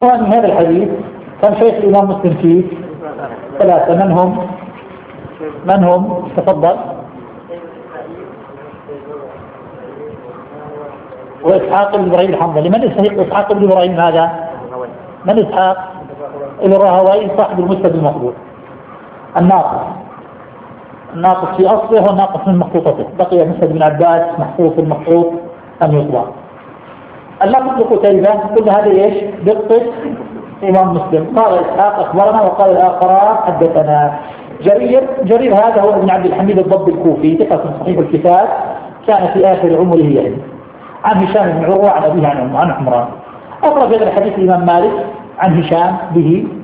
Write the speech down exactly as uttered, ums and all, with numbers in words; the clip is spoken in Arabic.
ومن هذا الحديث كان شيخ الإمام مسلم فيه ثلاثة. من هم؟ من هم؟ تفضل. وإسحاق بن إبراهيم الحنظلي. من إسحاق بن إبراهيم هذا؟ من إسحاق؟ ابن راهويه صاحب المسند المقبول الناقص الناقص في أصله والناقص من مخطوطته. بقي مسند بن عباس محفوظ المخطوط أم يطبع. اللفظ لقتيبة كل هذا إيش؟ دقة إمام مسلم. قال إسحاق أخبرنا وقال الآخران حدثنا. جرير جرير هذا هو ابن عبد الحميد الضبي الكوفي ثقة صحيح الكتاب، كان في آخر عمره يعني. عن هشام بن عروة عن أبيه عن عن عمران. أخرج هذا الحديث الإمام مالك عن هشام به